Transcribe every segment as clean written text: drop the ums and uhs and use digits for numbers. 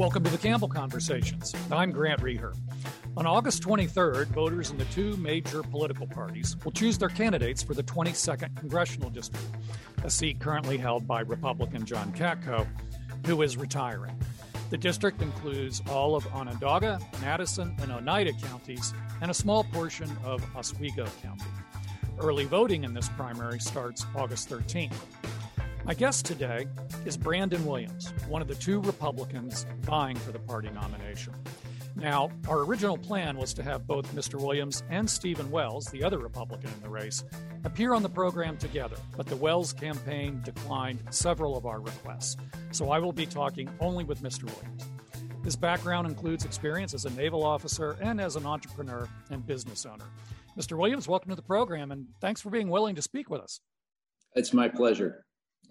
Welcome to the Campbell Conversations. I'm Grant Reher. On August 23rd, voters in the two major political parties will choose their candidates for the 22nd Congressional District, a seat currently held by Republican John Katko, who is retiring. The district includes all of Onondaga, Madison, and Oneida counties, and a small portion of Oswego County. Early voting in this primary starts August 13th. My guest today is Brandon Williams, one of the two Republicans vying for the party nomination. Now, our original plan was to have both Mr. Williams and Stephen Wells, the other Republican in the race, appear on the program together, but the Wells campaign declined several of our requests, so I will be talking only with Mr. Williams. His background includes experience as a naval officer and as an entrepreneur and business owner. Mr. Williams, welcome to the program, and thanks for being willing to speak with us. It's my pleasure.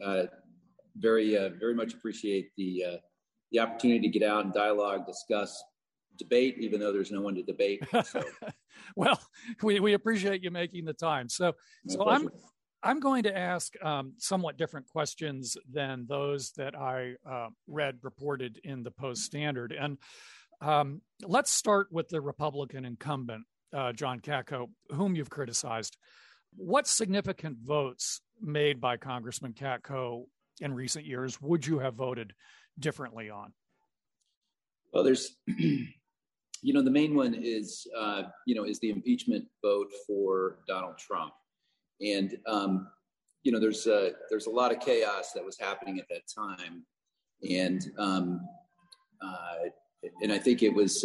Very much appreciate the opportunity to get out and dialogue, discuss, debate, even though there's no one to debate. So. Well, we appreciate you making the time. So I'm going to ask somewhat different questions than those that I read reported in the Post-Standard. And let's start with the Republican incumbent, John Katko, whom you've criticized. What significant votes made by Congressman Katko in recent years would you have voted differently on? Well, there's, the main one is the impeachment vote for Donald Trump. And, there's a lot of chaos that was happening at that time. And I think it was,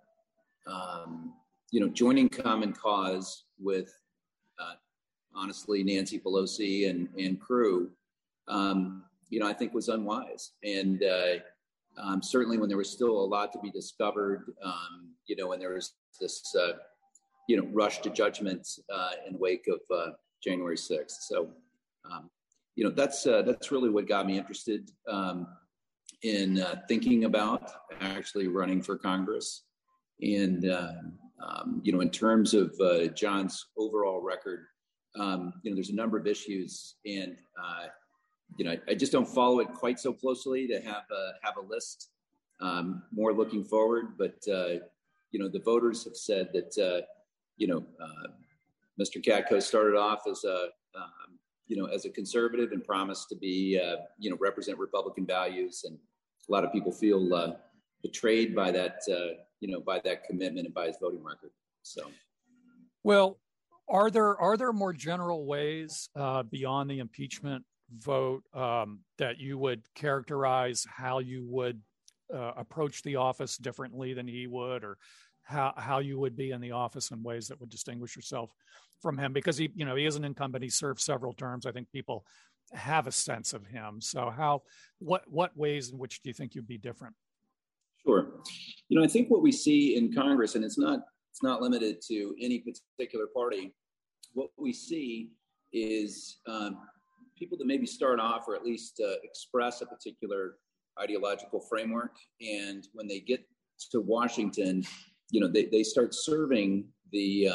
joining Common Cause with, honestly, Nancy Pelosi and crew, I think was unwise. And certainly when there was still a lot to be discovered, when there was this, rush to judgment in the wake of January 6th. So, that's really what got me interested in thinking about actually running for Congress. And, in terms of John's overall record, there's a number of issues, and I just don't follow it quite so closely to have a list. More looking forward, but the voters have said that Mr. Katko started off as a conservative and promised to be represent Republican values, and a lot of people feel betrayed by that by that commitment and by his voting record. So, well. Are there more general ways beyond the impeachment vote that you would characterize how you would approach the office differently than he would, or how you would be in the office in ways that would distinguish yourself from him? Because he is an incumbent. He served several terms. I think people have a sense of him. So what ways in which do you think you'd be different? Sure. I think what we see in Congress, and it's not limited to any particular party. What we see is people that maybe start off or at least express a particular ideological framework. And when they get to Washington, they start serving the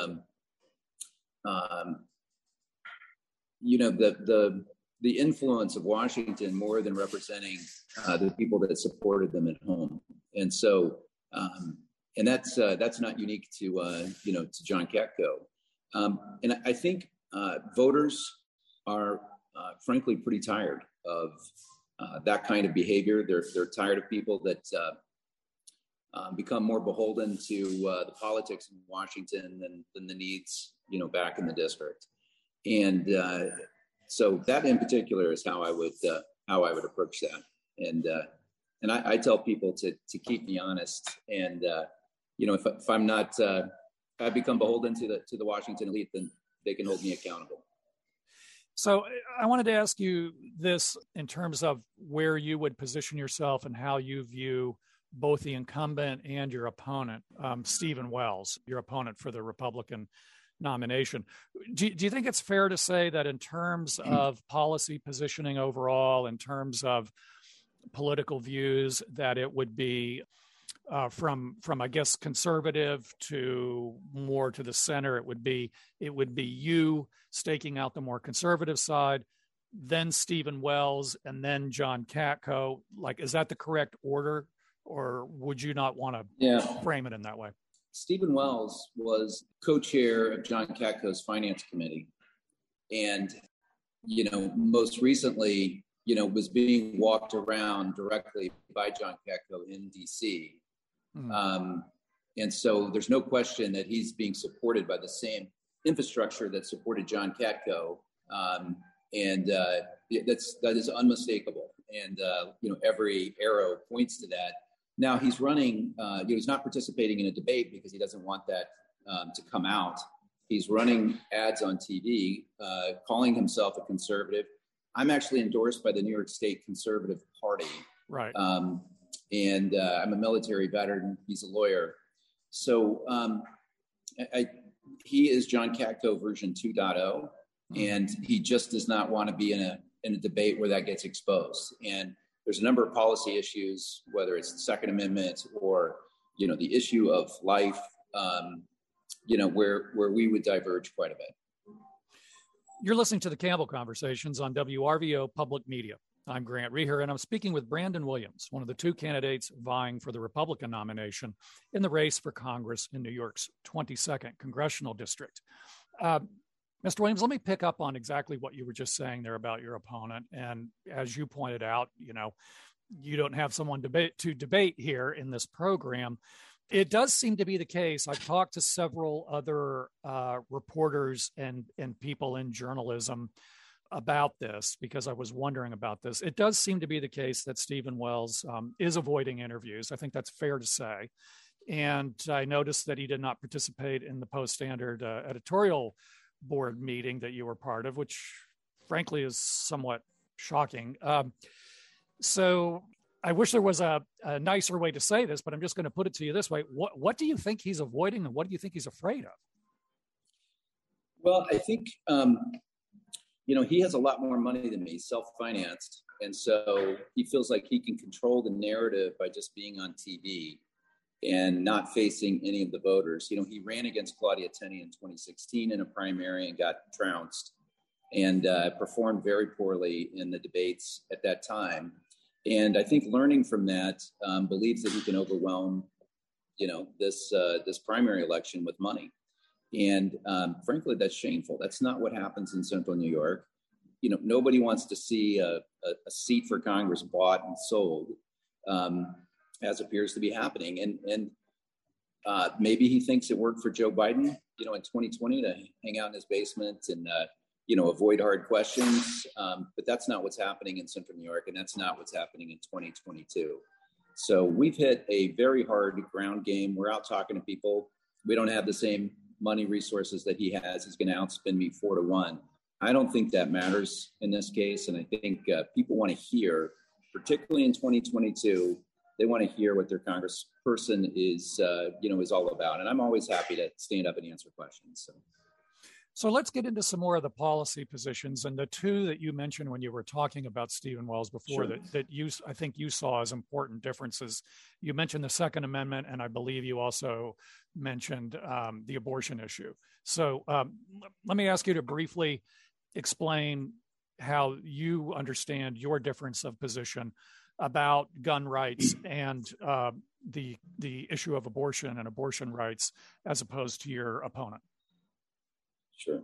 influence of Washington more than representing the people that supported them at home. And so, and that's not unique to John Katko. And I think voters are frankly pretty tired of that kind of behavior. They're tired of people that become more beholden to the politics in Washington than the needs back in the district. And so that in particular is how I would approach that. And I tell people to keep me honest. And if I'm not, if I become beholden to the Washington elite, then they can hold me accountable. So I wanted to ask you this in terms of where you would position yourself and how you view both the incumbent and your opponent, Stephen Wells, your opponent for the Republican nomination. Do you think it's fair to say that in terms of policy positioning overall, in terms of political views, that it would be from I guess conservative to more to the center? It would be you staking out the more conservative side, then Stephen Wells, and then John Katko. Like, is that the correct order, or would you not want Yeah. to frame it in that way? Stephen Wells was co-chair of John Katko's finance committee. And, most recently, was being walked around directly by John Katko in DC. And so there's no question that he's being supported by the same infrastructure that supported John Katko. That is unmistakable. And, every arrow points to that. Now he's running, he's not participating in a debate because he doesn't want that to come out. He's running ads on TV, calling himself a conservative. I'm actually endorsed by the New York State Conservative Party. Right. I'm a military veteran. He's a lawyer. So he is John Katko version 2.0, and he just does not want to be in a debate where that gets exposed. And there's a number of policy issues, whether it's the Second Amendment or, the issue of life, where we would diverge quite a bit. You're listening to the Campbell Conversations on WRVO Public Media. I'm Grant Reher, and I'm speaking with Brandon Williams, one of the two candidates vying for the Republican nomination in the race for Congress in New York's 22nd Congressional District. Mr. Williams, let me pick up on exactly what you were just saying there about your opponent. And as you pointed out, you don't have someone to debate here in this program. It does seem to be the case. I've talked to several other reporters and people in journalism about this because I was wondering about this. It does seem to be the case that Stephen Wells is avoiding interviews. I think that's fair to say. And I noticed that he did not participate in the Post-Standard editorial board meeting that you were part of, which frankly is somewhat shocking. So I wish there was a nicer way to say this, but I'm just going to put it to you this way. What do you think he's avoiding, and what do you think he's afraid of? Well, I think, he has a lot more money than me, self-financed. And so he feels like he can control the narrative by just being on TV and not facing any of the voters. He ran against Claudia Tenney in 2016 in a primary and got trounced and performed very poorly in the debates at that time. And I think learning from that, believes that he can overwhelm, this primary election with money. And frankly, that's shameful. That's not what happens in Central New York. Nobody wants to see a seat for Congress bought and sold, as appears to be happening. And maybe he thinks it worked for Joe Biden, in 2020 to hang out in his basement and, avoid hard questions. But that's not what's happening in Central New York, and that's not what's happening in 2022. So we've hit a very hard ground game. We're out talking to people. We don't have the same money resources that he has. He's going to outspend me 4-1. I don't think that matters in this case. And I think people want to hear, particularly in 2022, they want to hear what their congressperson is all about. And I'm always happy to stand up and answer questions. So let's get into some more of the policy positions, and the two that you mentioned when you were talking about Stephen Wells before. Sure. that I think you saw as important differences. You mentioned the Second Amendment, and I believe you also mentioned the abortion issue. So let me ask you to briefly explain how you understand your difference of position about gun rights and the issue of abortion and abortion rights as opposed to your opponent. Sure.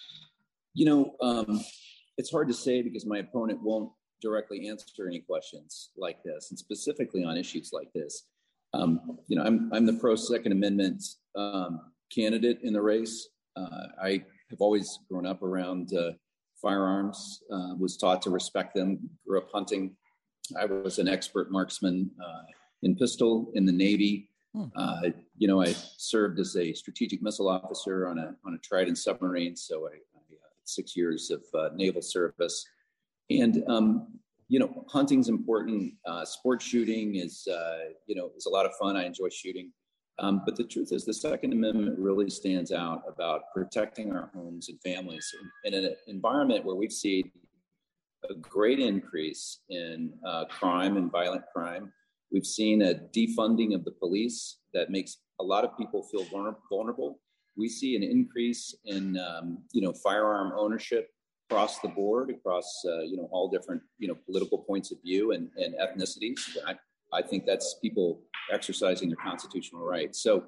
It's hard to say because my opponent won't directly answer any questions like this, and specifically on issues like this. I'm the pro Second Amendment candidate in the race. I have always grown up around firearms, was taught to respect them, grew up hunting. I was an expert marksman in pistol in the Navy. I served as a strategic missile officer on a Trident submarine. So I had 6 years of naval service. And, hunting's important. Sport shooting is a lot of fun. I enjoy shooting. But the truth is the Second Amendment really stands out about protecting our homes and families in an environment where we've seen a great increase in crime and violent crime. We've seen a defunding of the police that makes a lot of people feel vulnerable. We see an increase in, firearm ownership across the board, across, all different, political points of view and ethnicities. I think that's people exercising their constitutional rights. So,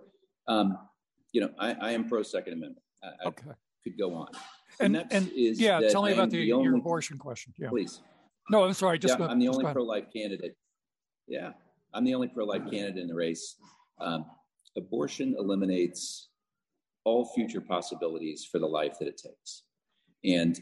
I am pro Second Amendment. I could go on. And tell me about your abortion question. Yeah, please. No, I'm sorry. I'm the only pro-life candidate. Yeah, I'm the only pro-life candidate in the race. Abortion eliminates all future possibilities for the life that it takes. And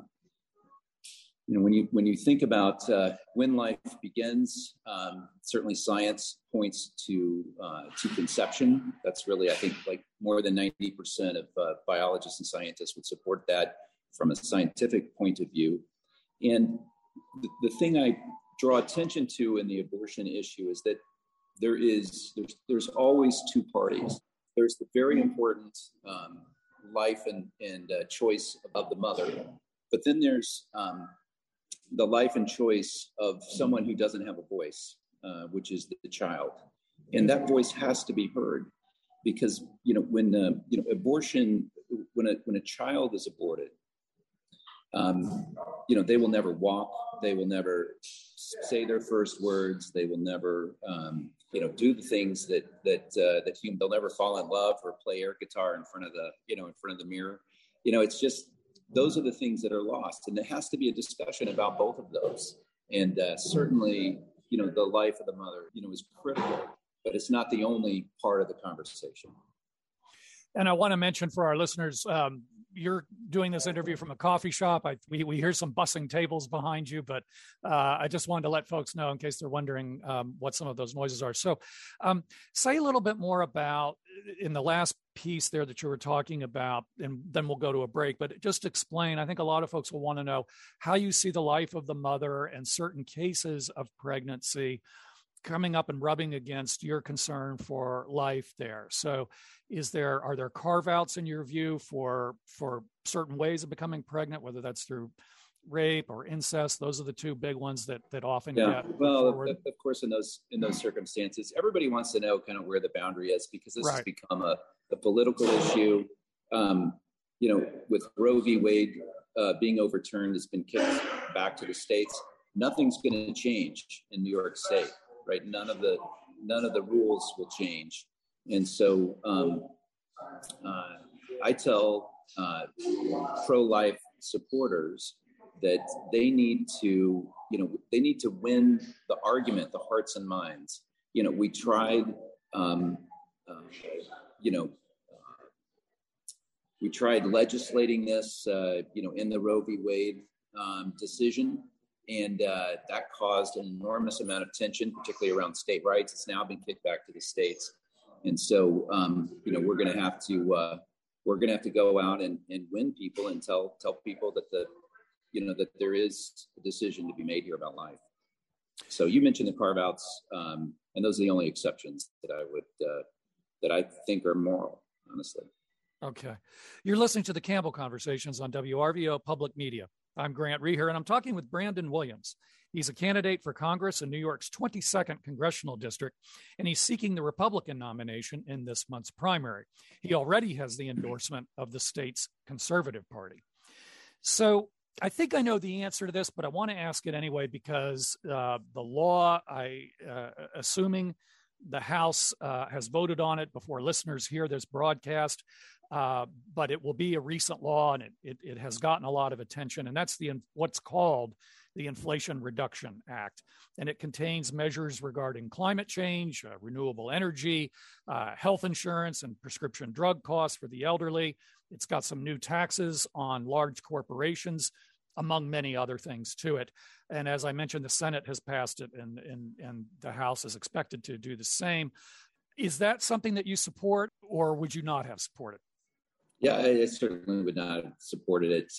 when you think about when life begins, certainly science points to conception. That's really, I think, like more than 90% of biologists and scientists would support that from a scientific point of view. And the thing I draw attention to in the abortion issue is that there's always two parties. There's the very important life and choice of the mother, but then there's the life and choice of someone who doesn't have a voice, which is the child, and that voice has to be heard, because when abortion, when a child is aborted, they will never walk, they will never say their first words, they will never do the things that they'll never fall in love or play air guitar in front of the mirror. It's just, those are the things that are lost, and there has to be a discussion about both of those. And certainly, the life of the mother, is critical, but it's not the only part of the conversation. And I want to mention for our listeners, you're doing this interview from a coffee shop. We hear some bussing tables behind you, but I just wanted to let folks know, in case they're wondering what some of those noises are. So say a little bit more about, in the last piece there that you were talking about, and then we'll go to a break, but just explain, I think a lot of folks will want to know how you see the life of the mother and certain cases of pregnancy coming up and rubbing against your concern for life there. So are there carve-outs in your view for certain ways of becoming pregnant, whether that's through rape or incest? Those are the two big ones that often get forward. Of course, in those circumstances, everybody wants to know kind of where the boundary is, because this has become a political issue. With Roe v. Wade being overturned, has been kicked back to the states. Nothing's going to change in New York State, right? None of the rules will change. And so I tell pro-life supporters that they need to win the argument, the hearts and minds. We tried, we tried legislating this, in the Roe v. Wade decision, and that caused an enormous amount of tension, particularly around state rights. It's now been kicked back to the states, and so we're going to have to go out and win people and tell people that that there is a decision to be made here about life. So you mentioned the carve-outs, and those are the only exceptions that I think are moral, honestly. Okay. You're listening to the Campbell Conversations on WRVO Public Media. I'm Grant Reher, and I'm talking with Brandon Williams. He's a candidate for Congress in New York's 22nd Congressional District, and he's seeking the Republican nomination in this month's primary. He already has the endorsement of the state's Conservative Party. So I think I know the answer to this, but I want to ask it anyway, because the law, assuming the House has voted on it before listeners hear this broadcast, but it will be a recent law, and it has gotten a lot of attention, and that's what's called the Inflation Reduction Act. And it contains measures regarding climate change, renewable energy, health insurance, and prescription drug costs for the elderly. It's got some new taxes on large corporations, among many other things to it. And as I mentioned, the Senate has passed it, and the House is expected to do the same. Is that something that you support, or would you not have supported? Yeah, I certainly would not have supported it.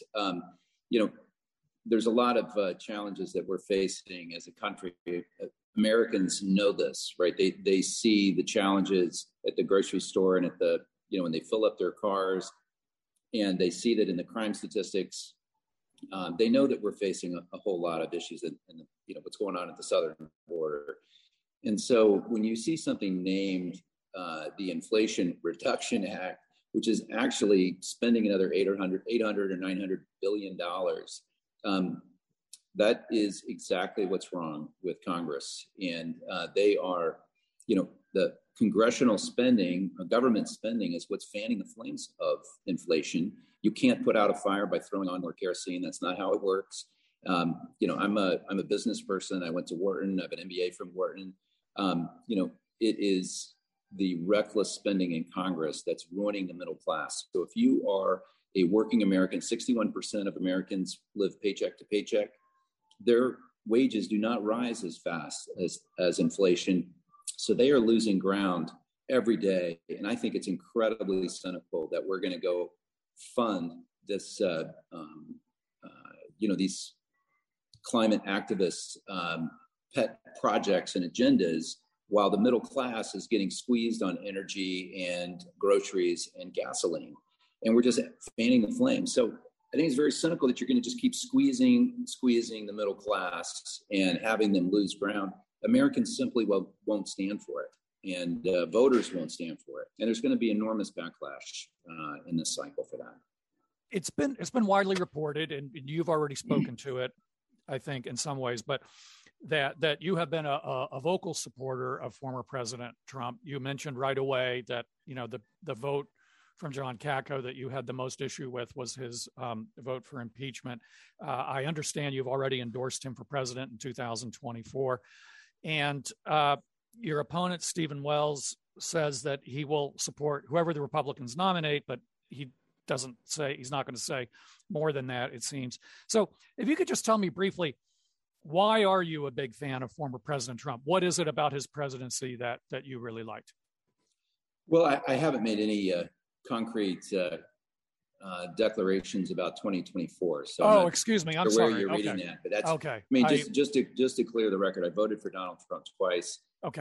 There's a lot of challenges that we're facing as a country. Americans know this, right? They see the challenges at the grocery store and at the, when they fill up their cars, and they see that in the crime statistics. They know that we're facing a whole lot of issues in what's going on at the southern border. And so when you see something named the Inflation Reduction Act, which is actually spending another $800 or $900 billion, that is exactly what's wrong with Congress. And they are, the congressional spending, government spending is what's fanning the flames of inflation. You can't put out a fire by throwing on more kerosene. That's not how it works. I'm a business person. I went to Wharton. I have an MBA from Wharton. It is the reckless spending in Congress that's ruining the middle class. So if you are a working American, 61% of Americans live paycheck to paycheck. Their wages do not rise as fast as inflation. So they are losing ground every day. And I think it's incredibly cynical that we're going to go fund this, these climate activists' pet projects and agendas, while the middle class is getting squeezed on energy and groceries and gasoline. And we're just fanning the flames. So I think it's very cynical that you're going to just keep squeezing the middle class and having them lose ground. Americans simply won't stand for it, and voters won't stand for it. And there's going to be enormous backlash in this cycle for that. It's been widely reported, and you've already spoken to it, I think, in some ways, but that you have been a vocal supporter of former President Trump. You mentioned right away that the vote from John Katko that you had the most issue with was his vote for impeachment. I understand you've already endorsed him for president in 2024. And your opponent, Stephen Wells, says that he will support whoever the Republicans nominate, but he doesn't say, he's not going to say more than that, it seems. So if you could just tell me briefly, why are you a big fan of former President Trump? What is it about his presidency that you really liked? Well, I haven't made any concrete declarations about 2024. So excuse me. I'm sure sorry. where you're reading that, but that's okay. I mean, just to clear the record, I voted for Donald Trump twice. Okay.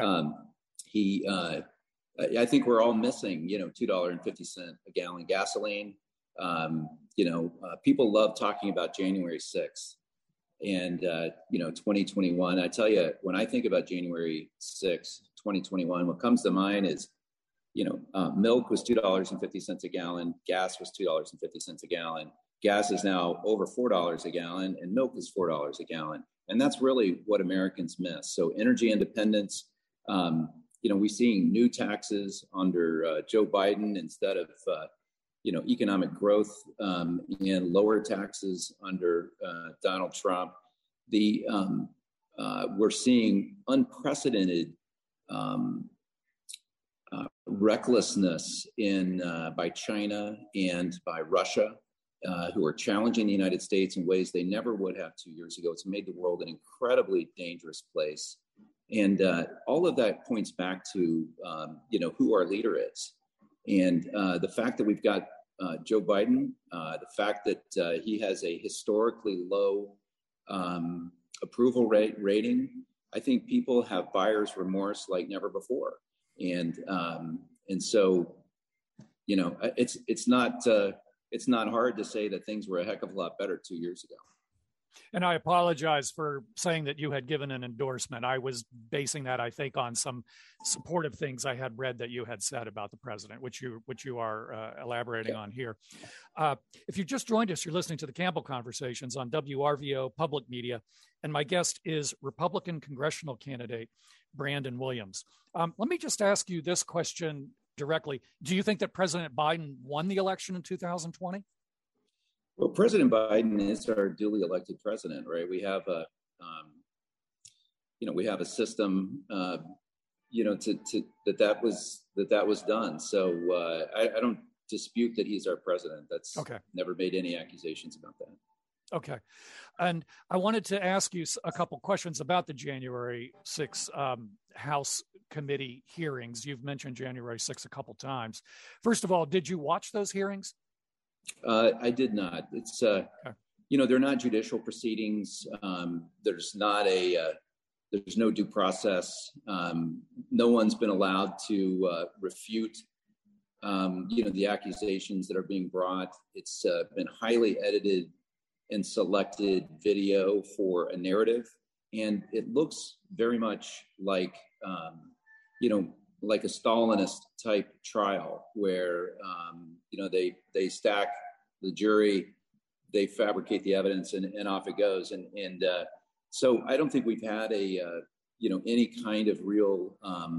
I think we're all missing, $2.50 a gallon gasoline. People love talking about January 6th and 2021. I tell you, when I think about January 6th, 2021, what comes to mind is milk was $2.50 a gallon. Gas was $2.50 a gallon. Gas is now over $4 a gallon, and milk is $4 a gallon. And that's really what Americans miss. So energy independence, we're seeing new taxes under Joe Biden instead of, economic growth and lower taxes under Donald Trump. We're seeing unprecedented recklessness by China and by Russia, who are challenging the United States in ways they never would have 2 years ago. It's made the world an incredibly dangerous place. And all of that points back to, who our leader is. And the fact that we've got Joe Biden, the fact that he has a historically low approval rating, I think people have buyer's remorse like never before. And so, it's not hard to say that things were a heck of a lot better 2 years ago. And I apologize for saying that you had given an endorsement. I was basing that, I think, on some supportive things I had read that you had said about the president, which you are elaborating on here. If you've just joined us, you're listening to the Campbell Conversations on WRVO Public Media, and my guest is Republican congressional candidate Brandon Williams. Let me just ask you this question directly. Do you think that President Biden won the election in 2020? Well, President Biden is our duly elected president, right? We have a, we have a system, that was done. So I don't dispute that he's our president. That's okay. Never made any accusations about that. Okay. And I wanted to ask you a couple questions about the January 6th House committee hearings. You've mentioned January 6th a couple times. First of all, did you watch those hearings? I did not. It's, they're not judicial proceedings. There's no due process. No one's been allowed to refute, the accusations that are being brought. It's been highly edited and selected video for a narrative. And it looks very much like, like a Stalinist type trial where, they stack the jury they fabricate the evidence and off it goes. And so I don't think we've had any kind of real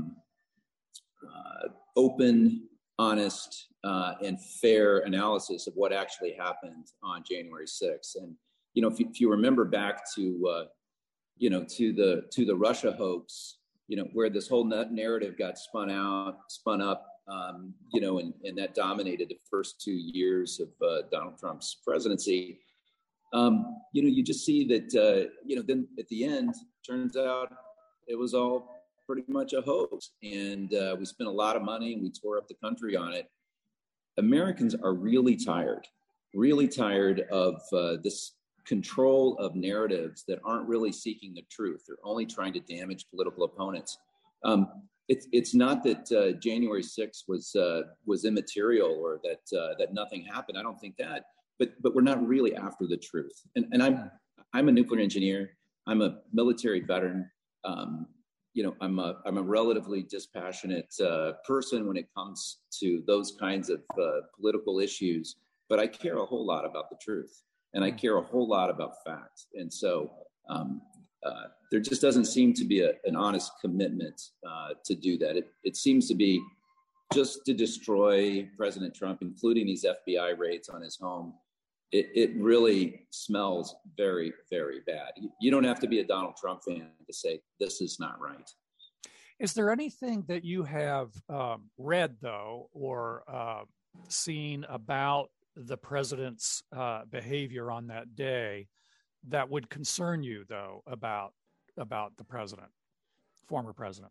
open, honest, and fair analysis of what actually happened on January 6th. And, if you remember back to the Russia hoax, where this whole narrative got spun up, and that dominated the first 2 years of Donald Trump's presidency. You just see that, then at the end, turns out it was all pretty much a hoax. And we spent a lot of money and we tore up the country on it. Americans are really tired of this control of narratives that aren't really seeking the truth. They're only trying to damage political opponents. It's not that January 6th was immaterial or that nothing happened. I don't think that, but we're not really after the truth. And I'm a nuclear engineer. I'm a military veteran. I'm a relatively dispassionate person when it comes to those kinds of political issues, but I care a whole lot about the truth, and I care a whole lot about facts. And so there just doesn't seem to be an honest commitment to do that. It seems to be just to destroy President Trump, including these FBI raids on his home. It really smells very, very bad. You don't have to be a Donald Trump fan to say this is not right. Is there anything that you have read, though, or seen about the president's behavior on that day that would concern you, though, about the president, former president?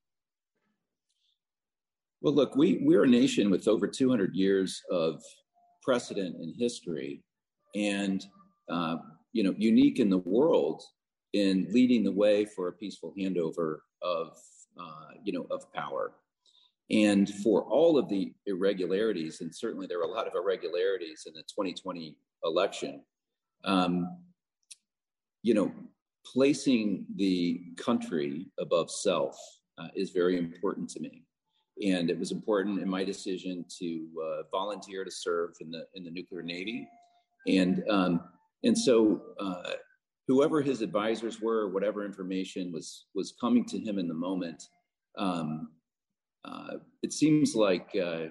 Well, look, we're a nation with over 200 years of precedent in history, and unique in the world in leading the way for a peaceful handover of power. And for all of the irregularities, and certainly there were a lot of irregularities in the 2020 election, placing the country above self is very important to me. And it was important in my decision to volunteer to serve in the nuclear Navy. And so whoever his advisors were, whatever information was coming to him in the moment, it seems like kind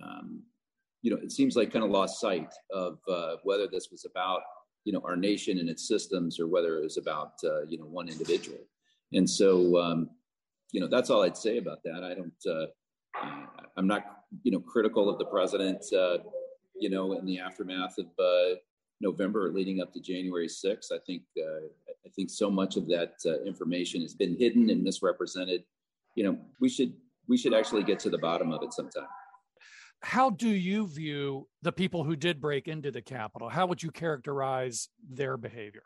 of lost sight of whether this was about our nation and its systems, or whether it was about one individual. And so that's all I'd say about that. I don't. I'm not critical of the president. In the aftermath of November leading up to January 6th, I think so much of that information has been hidden and misrepresented. We should actually get to the bottom of it sometime. How do you view the people who did break into the Capitol? How would you characterize their behavior?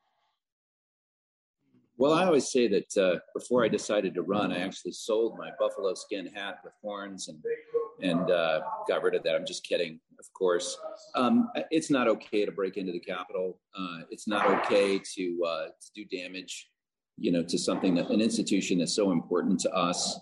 Well, I always say that before I decided to run, I actually sold my buffalo skin hat with horns and got rid of that. I'm just kidding, of course. It's not okay to break into the Capitol. It's not okay to do damage, to something, an institution that's so important to us.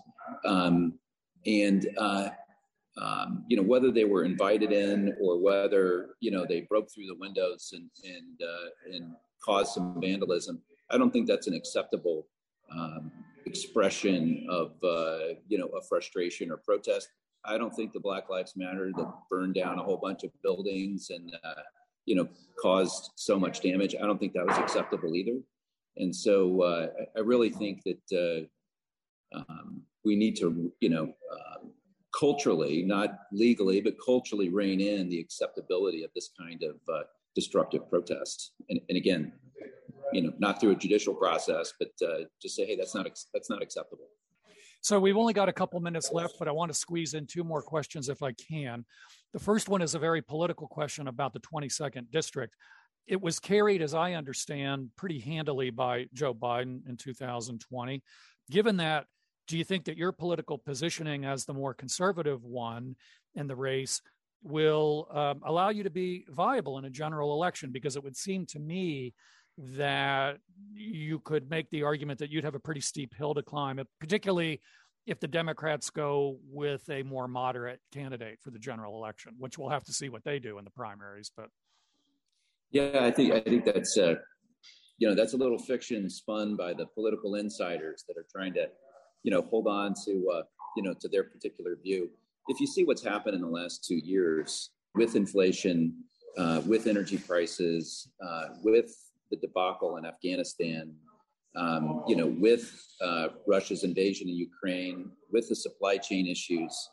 Whether they were invited in or whether, they broke through the windows and caused some vandalism, I don't think that's an acceptable expression of, a frustration or protest. I don't think the Black Lives Matter that burned down a whole bunch of buildings and, caused so much damage, I don't think that was acceptable either. And so I really think that we need to, culturally, not legally, but culturally rein in the acceptability of this kind of destructive protest. And again, not through a judicial process, but just say, hey, that's not acceptable. So we've only got a couple minutes left, but I want to squeeze in two more questions if I can. The first one is a very political question about the 22nd district. It was carried, as I understand, pretty handily by Joe Biden in 2020. Given that, do you think that your political positioning as the more conservative one in the race will allow you to be viable in a general election? Because it would seem to me that you could make the argument that you'd have a pretty steep hill to climb, particularly if the Democrats go with a more moderate candidate for the general election, which we'll have to see what they do in the primaries. But Yeah, I think that's that's a little fiction spun by the political insiders that are trying to hold on to to their particular view. If you see what's happened in the last 2 years with inflation, with energy prices, with the debacle in Afghanistan, with Russia's invasion of Ukraine, with the supply chain issues,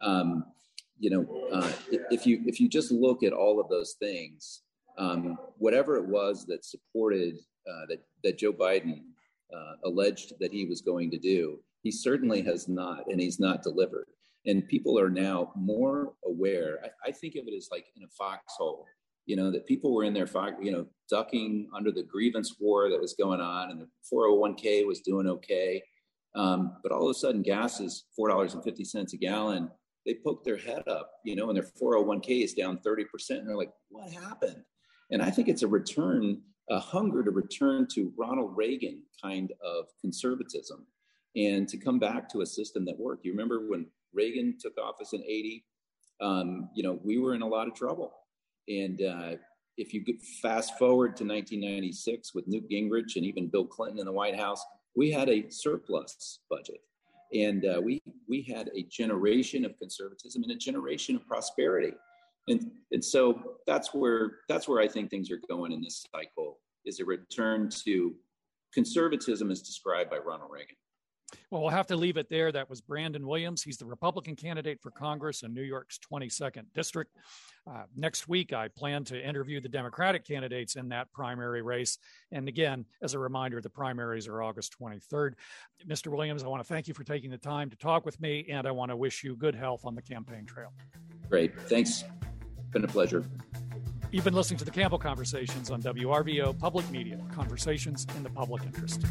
if you just look at all of those things, whatever it was that supported that Joe Biden alleged that he was going to do, he certainly has not, and he's not delivered. And people are now more aware. I think of it as like in a foxhole, that people were in their ducking under the grievance war that was going on, and the 401k was doing okay. But all of a sudden, gas is $4.50 a gallon. They poke their head up, and their 401k is down 30%. And they're like, what happened? And I think it's a hunger to return to Ronald Reagan kind of conservatism and to come back to a system that worked. You remember when Reagan took office in 80, we were in a lot of trouble. And if you fast forward to 1996 with Newt Gingrich and even Bill Clinton in the White House, we had a surplus budget. And we had a generation of conservatism and a generation of prosperity. And so that's where I think things are going in this cycle, is a return to conservatism as described by Ronald Reagan. Well, we'll have to leave it there. That was Brandon Williams. He's the Republican candidate for Congress in New York's 22nd District. Next week, I plan to interview the Democratic candidates in that primary race. And again, as a reminder, the primaries are August 23rd. Mr. Williams, I want to thank you for taking the time to talk with me, and I want to wish you good health on the campaign trail. Great. Thanks. Been a pleasure. You've been listening to the Campbell Conversations on WRVO Public Media, conversations in the public interest.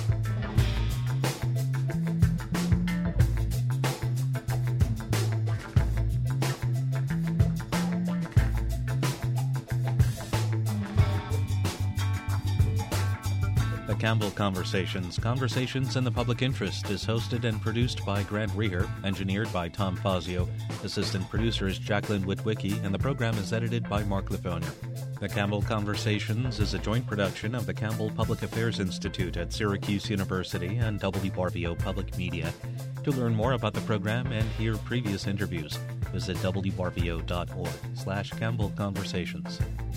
The Campbell Conversations, Conversations in the Public Interest, is hosted and produced by Grant Reher, engineered by Tom Fazio, assistant producer is Jacqueline Witwicky, and the program is edited by Mark Livonia. The Campbell Conversations is a joint production of the Campbell Public Affairs Institute at Syracuse University and WRVO Public Media. To learn more about the program and hear previous interviews, visit wrvo.org/Campbell Conversations.